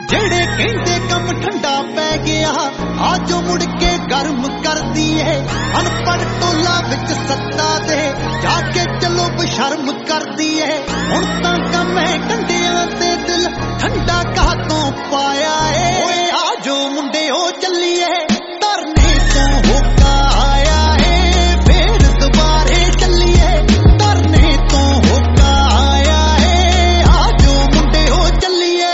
जेड़े कहंदे कम ठंडा पै गया आजो मुड़ के गर्म कर दिए अनपढ़ टोला विच सत्ता दे जाके चलो बशर्म कर दिए हुण तां कम है कंडियां ते दिल ठंडा कातों पाया है ओए आजो मुंडे ओ चलिए धरने तो होका आया है फिर दोबारे चलिए धरने तो होका आया है आजो मुंडे ओ चलिए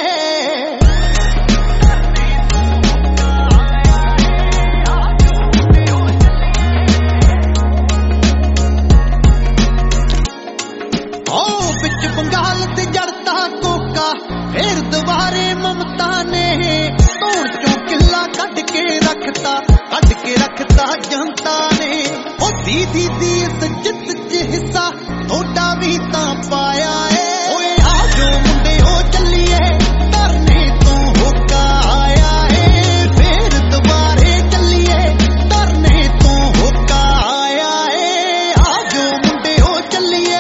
बिच बंगाल ते जड़ता कोका फिर दोबारे ममता ने धौण चों किला कढ के रखता जनता ने ओ दीदी दी इस जित च हिस्सा थोड़ा भी तां पाया है ओए आजो मुंडे ओ चलिए धरने तो होका आया है फिर दोबारे चलिए धरने तो होका आया है आजो मुंडे ओ चलिए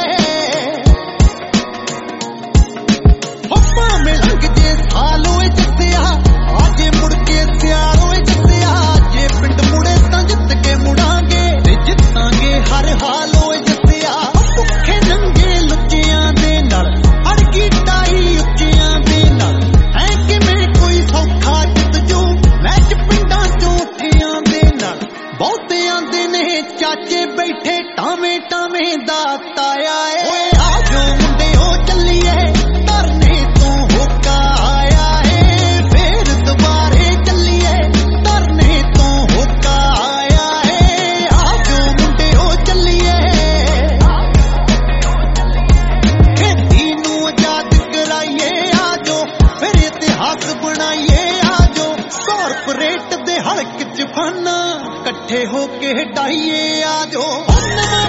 में लंघ जे सालों जस्सिया आजे मुड़ के सियालों जस्सिया जे पिंड मुड़े तां जित के मुड़ांगे ते जितांगे हर हालों जस्सिया भुखे नंगे लुच्चियां दे नाल अड़की टाई उच्चियां दे नाल है किवें कोई सौखा जित जू मैच पिंडां चों उठियां दे नाल बहुते आंदे ने चाचे बैठे टावें दा ताया है ओए आजो मुंडे ओ चलिए धरने तो होका आया है फिर दोबारे चलिए धरने तो होका आया है आजो मुंडे ओ चलिए खेती नूं आजाद कराइए आजो फिर इतिहास बनाइए आजो कॉरपोरेट दे हलक च फाना कट्ठे होके हटाइए आजो